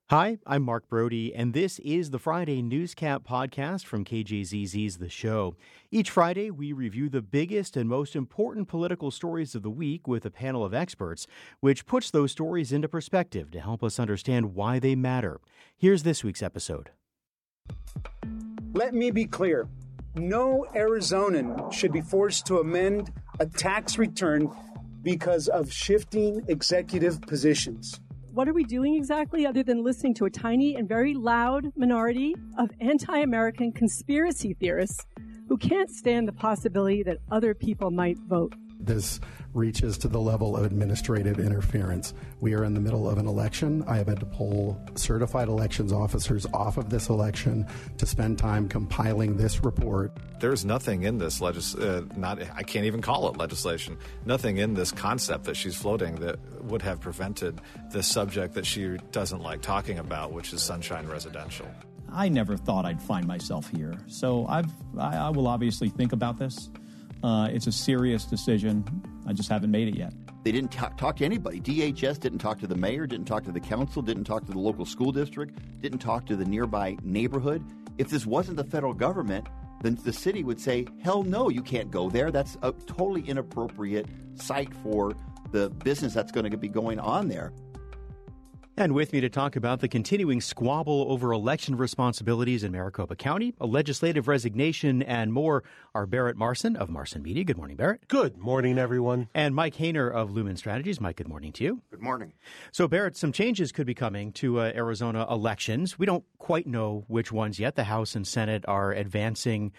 Hi, I'm Mark Brody, and this is the Friday Newscap podcast from KJZZ's The Show. Each Friday, we review the biggest and most important political stories of the week with a panel of experts, which puts those stories into perspective to help us understand why they matter. Here's this week's episode. Let me be clear. No Arizonan should be forced to amend a tax return because of shifting executive positions. What are we doing exactly other than listening to a tiny and very loud minority of anti-American conspiracy theorists who can't stand the possibility that other people might vote? This reaches to the level of administrative interference. We are in the middle of an election. I have had to pull certified elections officers off of this election to spend time compiling this report. There's nothing in this I can't even call it legislation, nothing in this concept that she's floating that would have prevented the subject that she doesn't like talking about, which is Sunshine Residential. I never thought I'd find myself here, so I will obviously think about this. It's a serious decision. I just haven't made it yet. They didn't talk to anybody. DHS didn't talk to the mayor, didn't talk to the council, didn't talk to the local school district, didn't talk to the nearby neighborhood. If this wasn't the federal government, then the city would say, hell no, you can't go there. That's a totally inappropriate site for the business that's going to be going on there. And with me to talk about the continuing squabble over election responsibilities in Maricopa County, a legislative resignation, and more are Barrett Marson of Marson Media. Good morning, Barrett. Good morning, everyone. And Mike Hayner of Lumen Strategies. Mike, good morning to you. Good morning. So, Barrett, some changes could be coming to Arizona elections. We don't quite know which ones yet. The House and Senate are advancing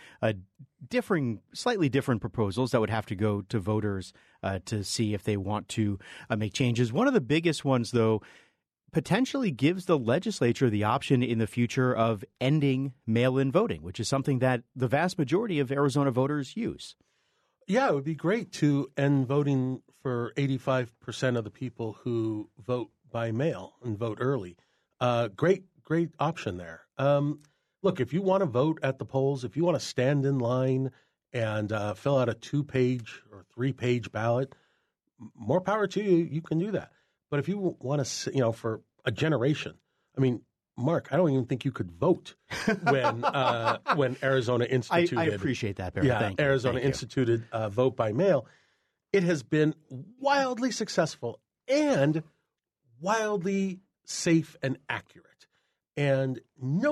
slightly different proposals that would have to go to voters to see if they want to make changes. One of the biggest ones, though, potentially gives the legislature the option in the future of ending mail-in voting, which is something that the vast majority of Arizona voters use. Yeah, it would be great to end voting for 85% of the people who vote by mail and vote early. Great option there. Look, if you want to vote at the polls, if you want to stand in line and fill out a 2-page or 3-page ballot, more power to you. You can do that. But if you want to, for a generation, I mean, Mark, I don't even think you could vote when Arizona instituted. I appreciate that, Barry. Yeah, Arizona instituted vote by mail. It has been wildly successful and wildly safe and accurate. And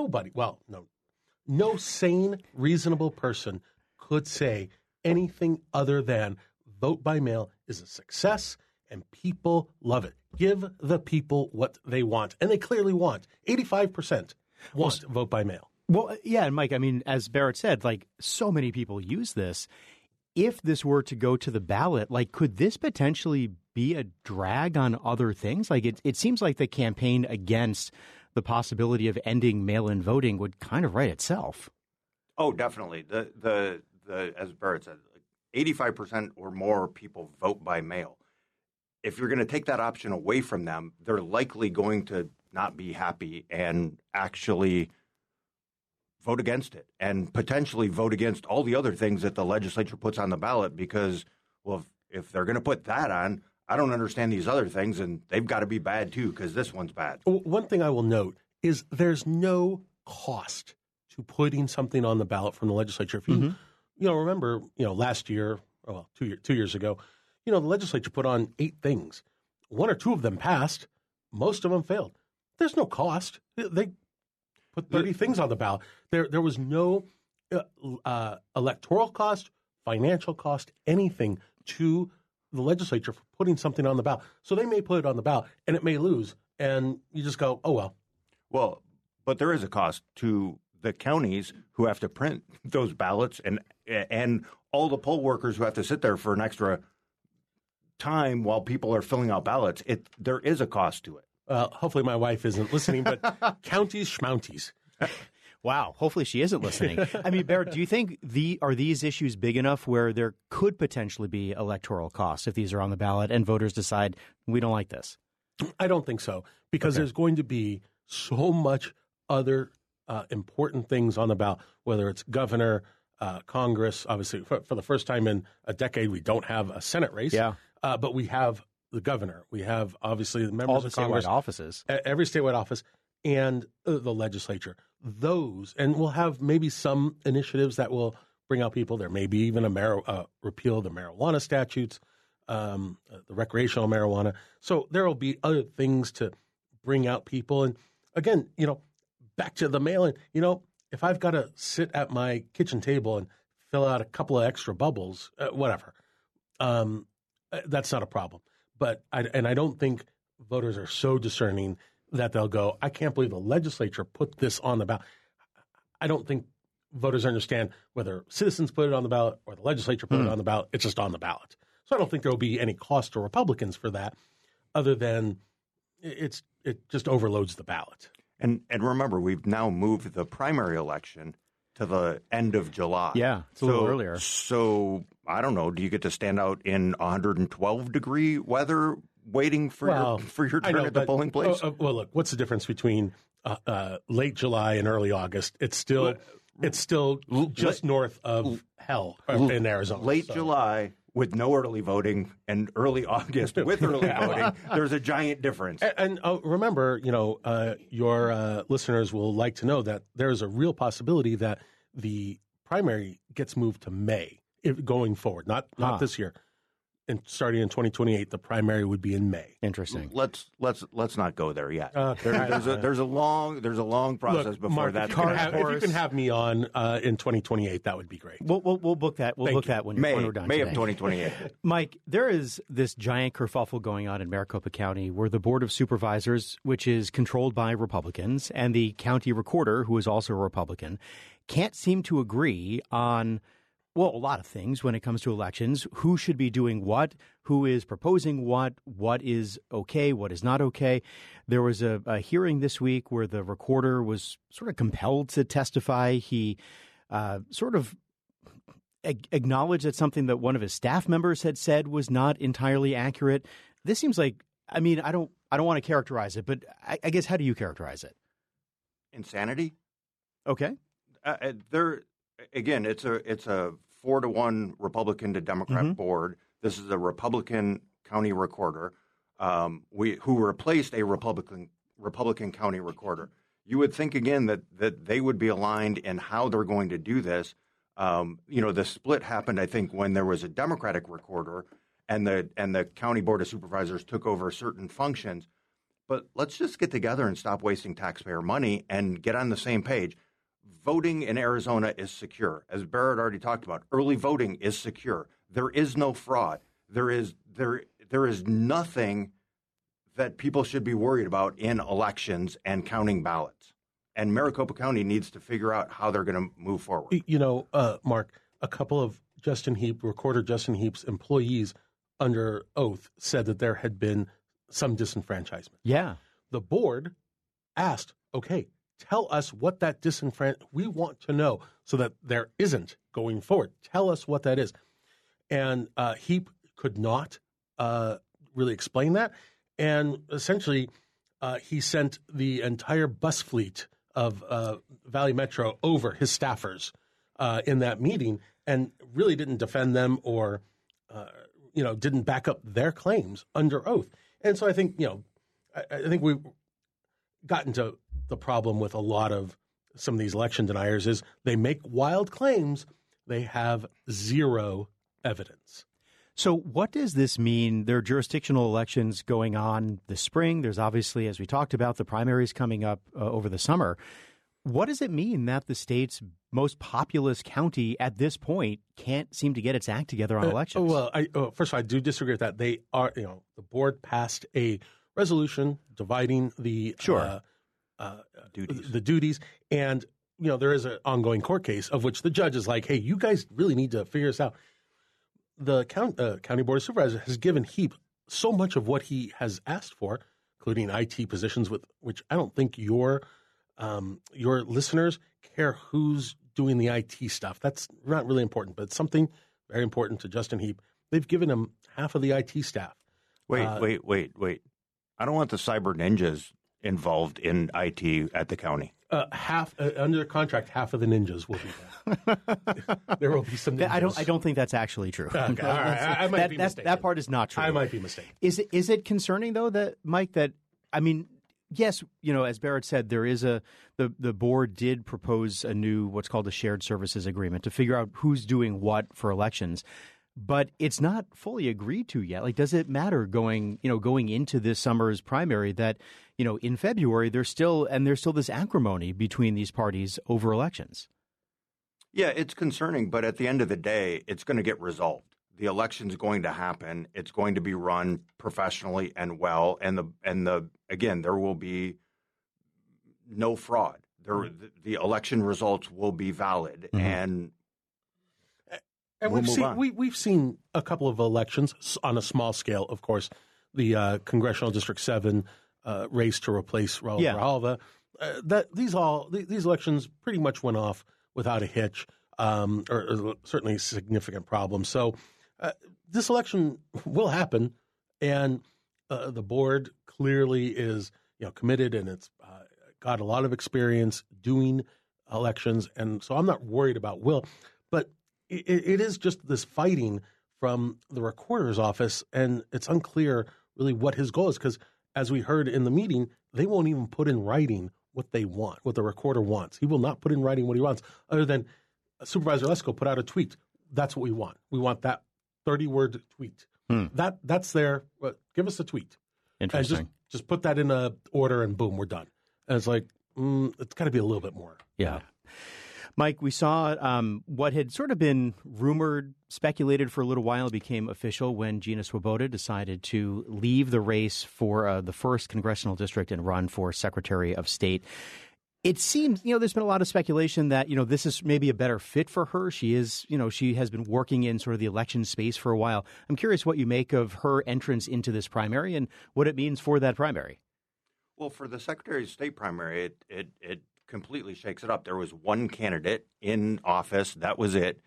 no sane, reasonable person could say anything other than vote by mail is a success and people love it. Give the people what they want. And they clearly want. 85% want vote by mail. Well, yeah, and Mike, I mean, as Barrett said, so many people use this. If this were to go to the ballot, could this potentially be a drag on other things? It seems like the campaign against the possibility of ending mail-in voting would kind of write itself. Oh, definitely. The as Barrett said, 85% or more people vote by mail. If you're going to take that option away from them, they're likely going to not be happy and actually vote against it and potentially vote against all the other things that the legislature puts on the ballot because, well, if they're going to put that on, I don't understand these other things, and they've got to be bad too because this one's bad. One thing I will note is there's no cost to putting something on the ballot from the legislature. If you remember, last year, 2 years ago, the legislature put on 8 things. 1 or 2 of them passed. Most of them failed. There's no cost. They put 30 things on the ballot. There was no electoral cost, financial cost, anything to the legislature for putting something on the ballot. So they may put it on the ballot, and it may lose, and you just go, oh, well. Well, but there is a cost to the counties who have to print those ballots and all the poll workers who have to sit there for an extra time while people are filling out ballots. There is a cost to it. Hopefully my wife isn't listening, but counties schmounties. Wow. Hopefully she isn't listening. I mean, Barrett, do you think are these issues big enough where there could potentially be electoral costs if these are on the ballot and voters decide we don't like this? I don't think so, because there's going to be so much other important things on the ballot, whether it's governor, Congress. Obviously, for the first time in a decade, we don't have a Senate race. Yeah. But we have the governor. We have, obviously, the members of Congress. All the statewide offices. Every statewide office. and the legislature. Those, and we'll have maybe some initiatives that will bring out people. There may be even a repeal of the marijuana statutes, the recreational marijuana. So there will be other things to bring out people. And again, back to the mail-in, if I've got to sit at my kitchen table and fill out a couple of extra bubbles, whatever, that's not a problem. But I don't think voters are so discerning that they'll go, I can't believe the legislature put this on the ballot. I don't think voters understand whether citizens put it on the ballot or the legislature put it on the ballot. It's just on the ballot. So I don't think there will be any cost to Republicans for that, other than it just overloads the ballot. And remember, we've now moved the primary election to the end of July. Yeah, it's a little earlier. So I don't know. Do you get to stand out in 112-degree weather waiting for your turn at the polling place? Well, look, what's the difference between late July and early August? It's still just north of hell in Arizona. Late July with no early voting and early August with early voting, there's a giant difference. And remember, your listeners will like to know that there's a real possibility that the primary gets moved to May going forward, not this year. And starting in 2028, the primary would be in May. Interesting. Let's not go there yet. There's a long process before Mark, that's going to happen. If you can have me on in 2028, that would be great. We'll book that. We'll book that when we're done. May today. of 2028. Mike, there is this giant kerfuffle going on in Maricopa County where the Board of Supervisors, which is controlled by Republicans, and the county recorder, who is also a Republican, can't seem to agree on a lot of things when it comes to elections. Who should be doing what? Who is proposing what? What is okay? What is not okay? There was a hearing this week where the recorder was sort of compelled to testify. He sort of acknowledged that something that one of his staff members had said was not entirely accurate. This seems like, I don't want to characterize it, but I guess how do you characterize it? Insanity. Okay. Again, it's a 4-1 Republican to Democrat board. This is a Republican county recorder who replaced a Republican county recorder. You would think again that they would be aligned in how they're going to do this. The split happened, I think, when there was a Democratic recorder and the county board of supervisors took over certain functions. But let's just get together and stop wasting taxpayer money and get on the same page. Voting in Arizona is secure. As Barrett already talked about, early voting is secure. There is no fraud. There is nothing that people should be worried about in elections and counting ballots. And Maricopa County needs to figure out how they're going to move forward. Mark, a couple of recorder Justin Heap's employees under oath said that there had been some disenfranchisement. Yeah. The board asked, okay, tell us what that we want to know so that there isn't going forward. Tell us what that is. And Heap could not really explain that. And essentially, he sent the entire bus fleet of Valley Metro over his staffers in that meeting and really didn't defend them or, didn't back up their claims under oath. And so I think, I think we've gotten to the problem with a lot of some of these election deniers is they make wild claims. They have zero evidence. So what does this mean? There are jurisdictional elections going on this spring. There's obviously, as we talked about, the primaries coming up over the summer. What does it mean that the state's most populous county at this point can't seem to get its act together on elections? First of all, I do disagree with that. They are, the board passed a resolution dividing the the duties, and there is an ongoing court case of which the judge is like, "Hey, you guys really need to figure this out." The county board of supervisors has given Heap so much of what he has asked for, including IT positions, which I don't think your listeners care who's doing the IT stuff. That's not really important, but it's something very important to Justin Heap. They've given him half of the IT staff. Wait. I don't want the cyber ninjas involved in IT at the county. Half under contract, half of the ninjas will be there. There will be some ninjas. I don't think that's actually true. Okay. All right. I might be mistaken. That part is not true. I might be mistaken. Is it concerning though that Mike? That I mean, yes, as Barrett said, there is the board did propose a new what's called a shared services agreement to figure out who's doing what for elections. But it's not fully agreed to yet. Like, does it matter going into this summer's primary that, in February there's still this acrimony between these parties over elections? Yeah, it's concerning, but at the end of the day, it's going to get resolved. The election's going to happen. It's going to be run professionally and well, and again, there will be no fraud. The election results will be valid, and we've seen a couple of elections on a small scale. Of course, the Congressional District 7 race to replace Raul Grijalva. These elections pretty much went off without a hitch, or certainly significant problems. So this election will happen, and the board clearly is committed, and it's got a lot of experience doing elections, and so I'm not worried about will, but it is just this fighting from the recorder's office, and it's unclear really what his goal is, because as we heard in the meeting, they won't even put in writing what they want, what the recorder wants. He will not put in writing what he wants, other than Supervisor Lesko put out a tweet. That's what we want. We want that 30-word tweet. That's there. Give us the tweet. Interesting. And just put that in a order, and boom, we're done. And it's like, it's got to be a little bit more. Yeah. Mike, we saw what had sort of been rumored, speculated for a little while, became official when Gina Swoboda decided to leave the race for the 1st congressional district and run for Secretary of State. It seems, there's been a lot of speculation that, this is maybe a better fit for her. She is, she has been working in sort of the election space for a while. I'm curious what you make of her entrance into this primary and what it means for that primary. Well, for the Secretary of State primary, it completely shakes it up. There was one candidate in office. That was it,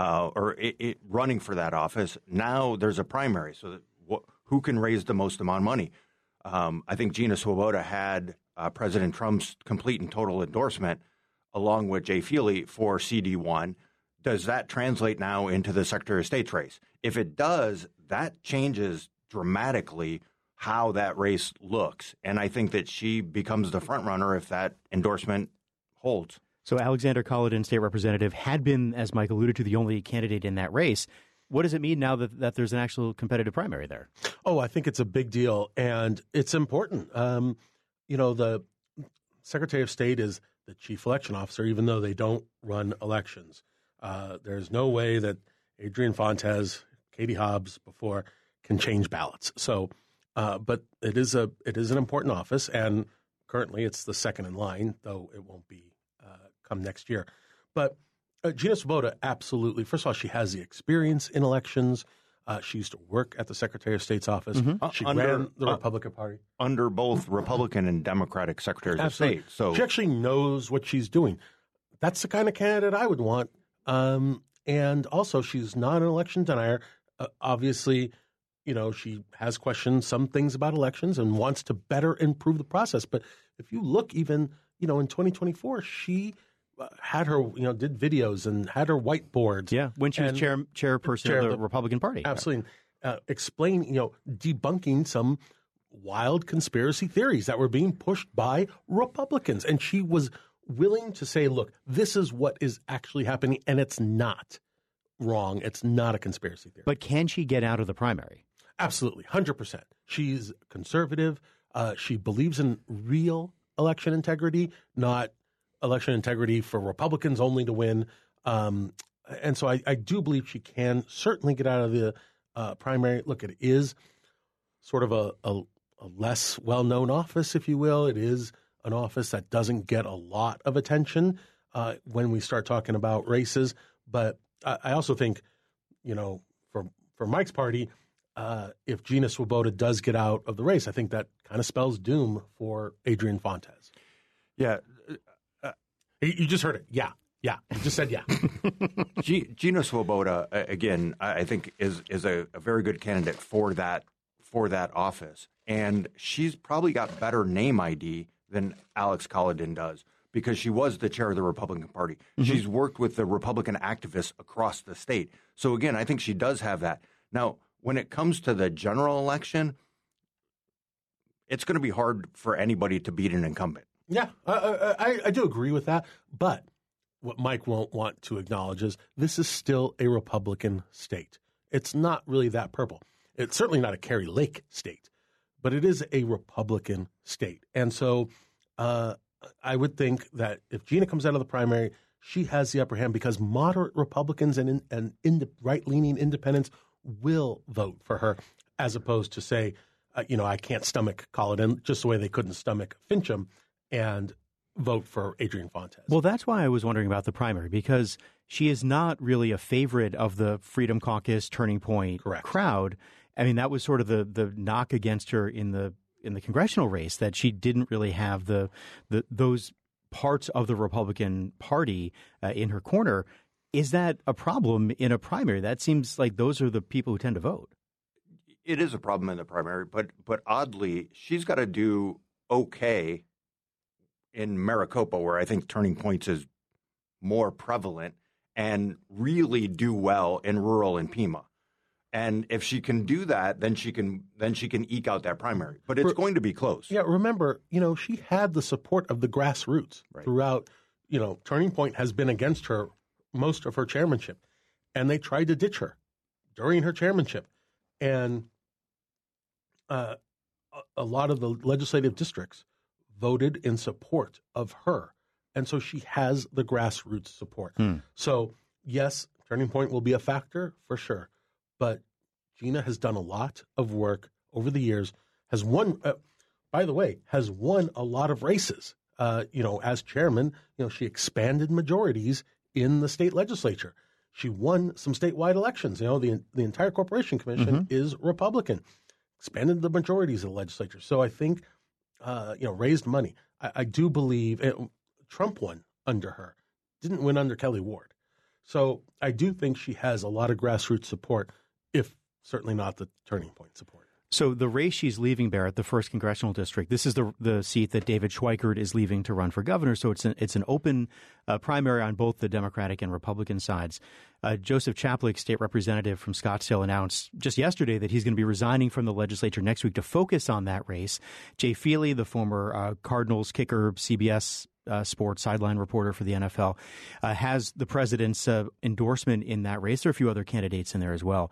running for that office. Now there's a primary. So who can raise the most amount of money? I think Gina Swoboda had President Trump's complete and total endorsement, along with Jay Feely, for CD1. Does that translate now into the Secretary of State's race? If it does, that changes dramatically how that race looks. And I think that she becomes the front runner if that endorsement holds. So Alexander Collin, state representative, had been, as Mike alluded to, the only candidate in that race. What does it mean now that there's an actual competitive primary there? Oh, I think it's a big deal, and it's important. The Secretary of State is the chief election officer, even though they don't run elections. There's no way that Adrian Fontes, Katie Hobbs before can change ballots. So, but it is an important office, and currently it's the second in line, though it won't be come next year. But Gina Swoboda, absolutely. First of all, she has the experience in elections. She used to work at the Secretary of State's office. She ran the Republican Party. Under both Republican and Democratic Secretaries of State. So she actually knows what she's doing. That's the kind of candidate I would want. And also, she's not an election denier. Obviously, she has questioned some things about elections and wants to better improve the process. But if you look even, in 2024, she had her, did videos and had her whiteboards. Yeah, when she was chairperson of the Republican Party. Absolutely. Explain, debunking some wild conspiracy theories that were being pushed by Republicans. And she was willing to say, look, this is what is actually happening, and it's not wrong. It's not a conspiracy theory. But can she get out of the primary? Absolutely, 100%. She's conservative. She believes in real election integrity, not election integrity for Republicans only to win. And so I do believe she can certainly get out of the primary. Look, it is sort of a less well-known office, if you will. It is an office that doesn't get a lot of attention when we start talking about races. But I also think, for Mike's party, if Gina Swoboda does get out of the race, I think that kind of spells doom for Adrian Fontes. Yeah. You just heard it. Yeah. Yeah. You just said yeah. Gina Swoboda, again, I think is a very good candidate for that office. And she's probably got better name ID than Alex Collin does because she was the chair of the Republican Party. Mm-hmm. She's worked with the Republican activists across the state. So, again, I think she does have that. Now, when it comes to the general election, it's going to be hard for anybody to beat an incumbent. Yeah, I do agree with that. But what Mike won't want to acknowledge is this is still a Republican state. It's not really that purple. It's certainly not a Kerry Lake state, but it is a Republican state. And so I would think that if Gina comes out of the primary, she has the upper hand because moderate Republicans and right-leaning independents will vote for her, as opposed to, say, I can't stomach Cullinan, just the way they couldn't stomach Fincham and vote for Adrian Fontes. Well, that's why I was wondering about the primary, because she is not really a favorite of the Freedom Caucus Turning Point crowd. I mean, that was sort of the knock against her in the congressional race, that she didn't really have those parts of the Republican Party in her corner. Is that a problem in a primary? That seems like those are the people who tend to vote. It is a problem in the primary, but oddly, she's got to do okay in Maricopa, where I think Turning Points is more prevalent, and really do well in rural and Pima. And if she can do that, then she can eke out that primary. But it's going to be close. Yeah, remember, she had the support of the grassroots throughout. Turning Point has been against her most of her chairmanship, and they tried to ditch her during her chairmanship. And a lot of the legislative districts voted in support of her. And so she has the grassroots support. So, yes, Turning Point will be a factor for sure. But Gina has done a lot of work over the years, has won, by the way, has won a lot of races. As chairman, she expanded majorities in the state legislature. She won some statewide elections. The entire Corporation Commission is Republican. Expanded the majorities of the legislature. So I think, raised money. I do believe Trump won under her, didn't win under Kelly Ward. So I do think she has a lot of grassroots support, if certainly not the Turning Point support. So the race she's leaving, Barrett, the 1st Congressional District, this is the seat that David Schweikert is leaving to run for governor. So it's an open primary on both the Democratic and Republican sides. Joseph Chaplik, state representative from Scottsdale, announced just yesterday that he's going to be resigning from the legislature next week to focus on that race. Jay Feely, the former Cardinals kicker, CBS sports sideline reporter for the NFL, has the president's endorsement in that race. There are a few other candidates in there as well.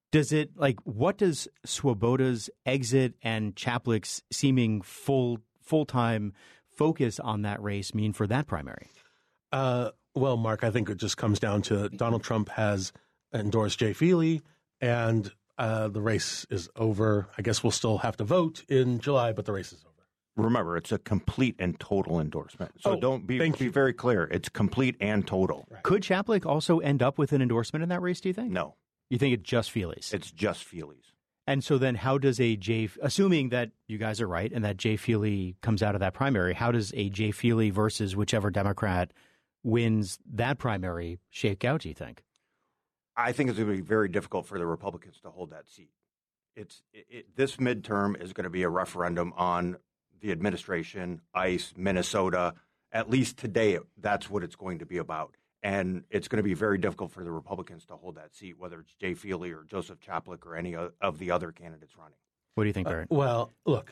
What does Swoboda's exit and Chaplik's seeming full-time focus on that race mean for that primary? Well, Mark, I think it just comes down to Donald Trump has endorsed Jay Feely, and the race is over. I guess we'll still have to vote in July, but the race is over. Remember, it's a complete and total endorsement. So be very clear. It's complete and total. Right. Could Chaplik also end up with an endorsement in that race, do you think? No. You think it's just Feely's? It's just Feely's. And so then how does assuming that you guys are right and that Jay Feely comes out of that primary, how does a Jay Feely versus whichever Democrat wins that primary shake out, do you think? I think it's going to be very difficult for the Republicans to hold that seat. This midterm is going to be a referendum on the administration, ICE, Minnesota. At least today, that's what it's going to be about. And it's going to be very difficult for the Republicans to hold that seat, whether it's Jay Feely or Joseph Chaplik or any of the other candidates running. What do you think, Barrett? Well, look,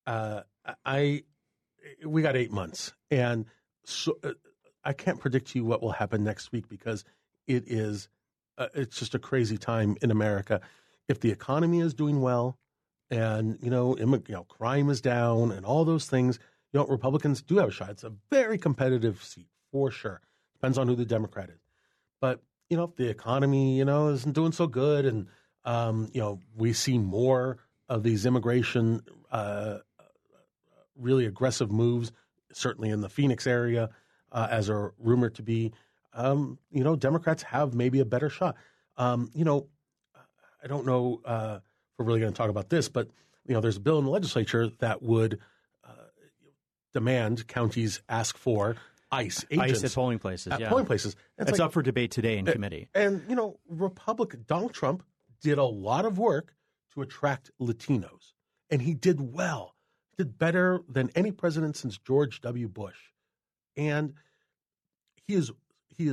we got 8 months, and so I can't predict to you what will happen next week because it's just a crazy time in America. If the economy is doing well, and crime is down, and all those things, Republicans do have a shot. It's a very competitive seat for sure. Depends on who the Democrat is. But, if the economy, isn't doing so good and, we see more of these immigration, really aggressive moves, certainly in the Phoenix area, as are rumored to be, Democrats have maybe a better shot. I don't know if we're really going to talk about this, but, there's a bill in the legislature that would demand counties ask for ICE agents. ICE at polling places. Polling places. It's up for debate today in committee. And, Donald Trump did a lot of work to attract Latinos. And he did well. He did better than any president since George W. Bush. And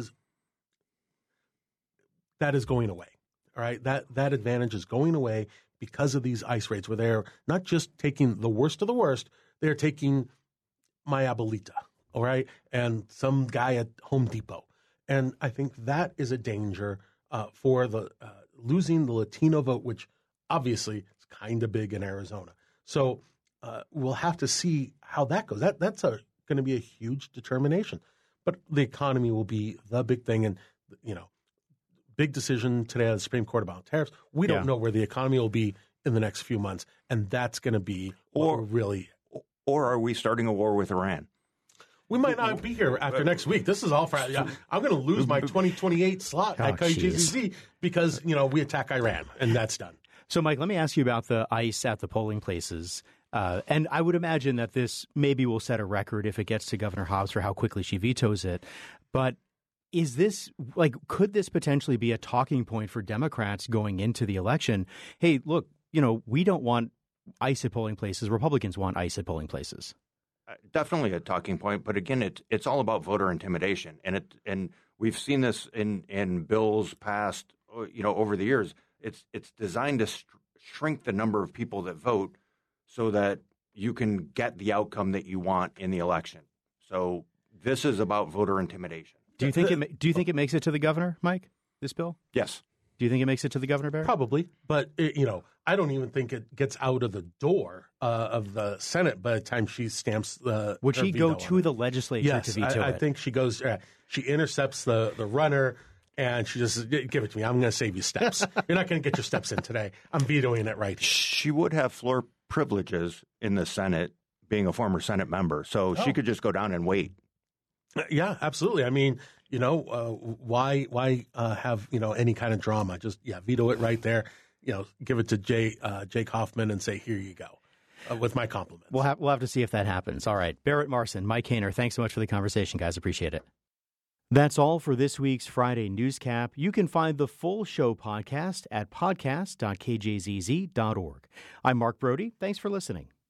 that is going away. All right. That advantage is going away because of these ICE raids, where they're not just taking the worst of the worst, they're taking my abuelita, all right, and some guy at Home Depot. And I think that is a danger for the losing the Latino vote, which obviously is kind of big in Arizona. So we'll have to see how that goes. That's going to be a huge determination. But the economy will be the big thing. And, big decision today at the Supreme Court about tariffs. We don't know where the economy will be in the next few months. And that's going to be Or are we starting a war with Iran? We might not be here after next week. This is all for. I'm going to lose my 2028 slot at KJZZ because, we attack Iran, and that's done. So, Mike, let me ask you about the ICE at the polling places. And I would imagine that this maybe will set a record if it gets to Governor Hobbs for how quickly she vetoes it. But is this, could this potentially be a talking point for Democrats going into the election? Hey, look, we don't want ICE at polling places. Republicans want ICE at polling places. Definitely a talking point, but again, it's all about voter intimidation, and we've seen this in bills passed, over the years. It's designed to shrink the number of people that vote so that you can get the outcome that you want in the election. So this is about voter intimidation. Do you think it makes it to the governor, Mike? This bill? Yes. Do you think it makes it to the governor, Barrett? Probably, but I don't even think it gets out of the door of the Senate by the time she stamps the. Would she go to the legislature to veto it? I think she goes. She intercepts the runner, and she just give it to me. I'm going to save you steps. You're not going to get your steps in today. I'm vetoing it right here. She would have floor privileges in the Senate, being a former Senate member, so she could just go down and wait. Yeah, absolutely. I mean, why have any kind of drama? Just veto it right there. Give it to Jake Hoffman and say, here you go, with my compliments. We'll have to see if that happens. All right, Barrett Marson, Mike Hainer, thanks so much for the conversation, guys. Appreciate it. That's all for this week's Friday Newscap. You can find the full show podcast at podcast.kjzz.org. I'm Mark Brody. Thanks for listening.